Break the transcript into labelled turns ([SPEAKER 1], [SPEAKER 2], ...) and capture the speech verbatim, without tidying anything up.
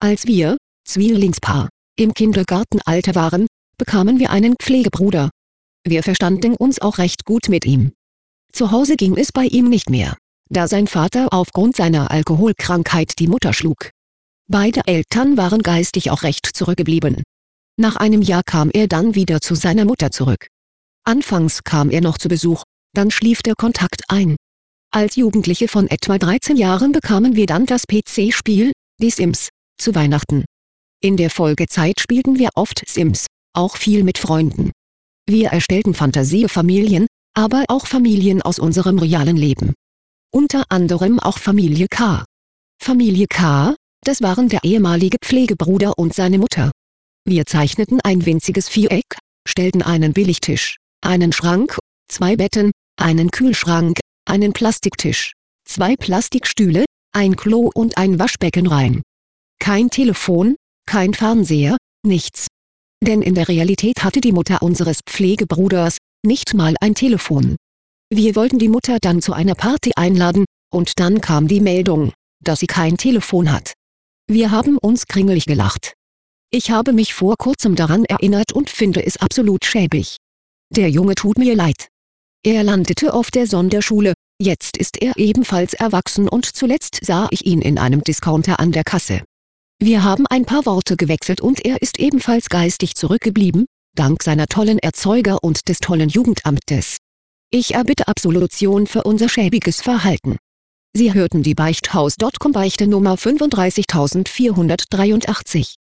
[SPEAKER 1] Als wir, Zwillingspaar, im Kindergartenalter waren, bekamen wir einen Pflegebruder. Wir verstanden uns auch recht gut mit ihm. Zu Hause ging es bei ihm nicht mehr, da sein Vater aufgrund seiner Alkoholkrankheit die Mutter schlug. Beide Eltern waren geistig auch recht zurückgeblieben. Nach einem Jahr kam er dann wieder zu seiner Mutter zurück. Anfangs kam er noch zu Besuch, dann schlief der Kontakt ein. Als Jugendliche von etwa dreizehn Jahren bekamen wir dann das P C-Spiel, die Sims, zu Weihnachten. In der Folgezeit spielten wir oft Sims, auch viel mit Freunden. Wir erstellten Fantasiefamilien, aber auch Familien aus unserem realen Leben. Unter anderem auch Familie K. Familie K, das waren der ehemalige Pflegebruder und seine Mutter. Wir zeichneten ein winziges Viereck, stellten einen Billigtisch, einen Schrank, zwei Betten, einen Kühlschrank, einen Plastiktisch, zwei Plastikstühle, ein Klo und ein Waschbecken rein. Kein Telefon, kein Fernseher, nichts. Denn in der Realität hatte die Mutter unseres Pflegebruders nicht mal ein Telefon. Wir wollten die Mutter dann zu einer Party einladen, und dann kam die Meldung, dass sie kein Telefon hat. Wir haben uns kringelig gelacht. Ich habe mich vor kurzem daran erinnert und finde es absolut schäbig. Der Junge tut mir leid. Er landete auf der Sonderschule, jetzt ist er ebenfalls erwachsen und zuletzt sah ich ihn in einem Discounter an der Kasse. Wir haben ein paar Worte gewechselt und er ist ebenfalls geistig zurückgeblieben, dank seiner tollen Erzeuger und des tollen Jugendamtes. Ich erbitte Absolution für unser schäbiges Verhalten. Sie hörten die Beichthaus Punkt com Beichte Nummer fünfunddreißigtausendvierhundertdreiundachtzig.